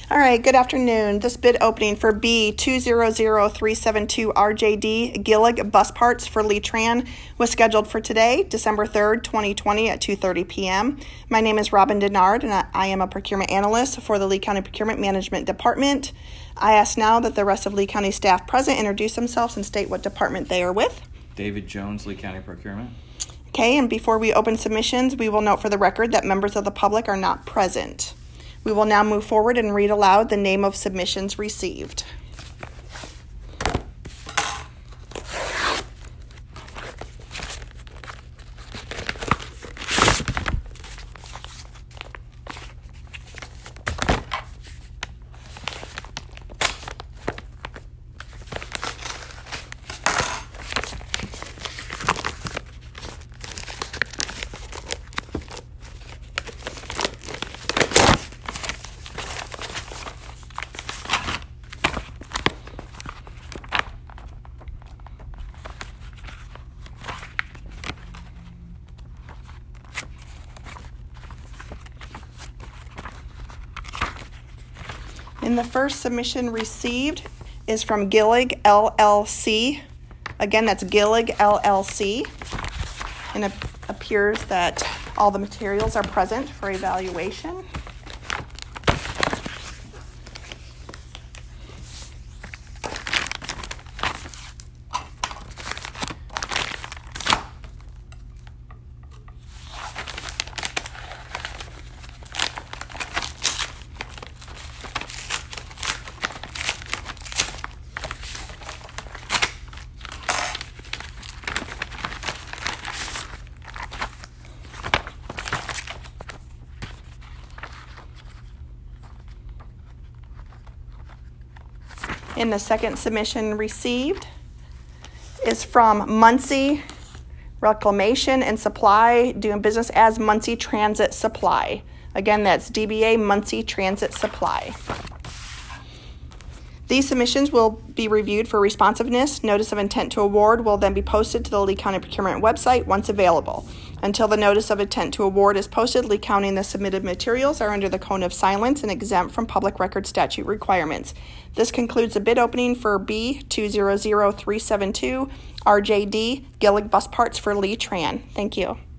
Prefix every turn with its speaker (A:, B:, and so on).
A: All right, good afternoon. This bid opening for B200372 RJD Gillig Bus Parts for Lee Tran was scheduled for today, December 3rd, 2020 at 2:30 p.m. My name is Robin Denard, and I am a procurement analyst for the Lee County Procurement Management Department. I ask now that the rest of Lee County staff present introduce themselves and state what department they are with.
B: David Jones, Lee County Procurement.
A: Okay, and before we open submissions, we will note for the record that members of the public are not present. We will now move forward and read aloud the name of submissions received. And the first submission received is from Gillig LLC. Again, that's Gillig LLC. And it appears that all the materials are present for evaluation. And the second submission received is from Muncie Reclamation and Supply, doing business as Muncie Transit Supply. Again, that's DBA Muncie Transit Supply. These submissions will be reviewed for responsiveness. Notice of intent to award will then be posted to the Lee County Procurement website once available. Until the notice of intent to award is posted, Lee County and the submitted materials are under the cone of silence and exempt from public record statute requirements. This concludes the bid opening for B200372 RJD Gillig Bus Parts for Lee Tran. Thank you.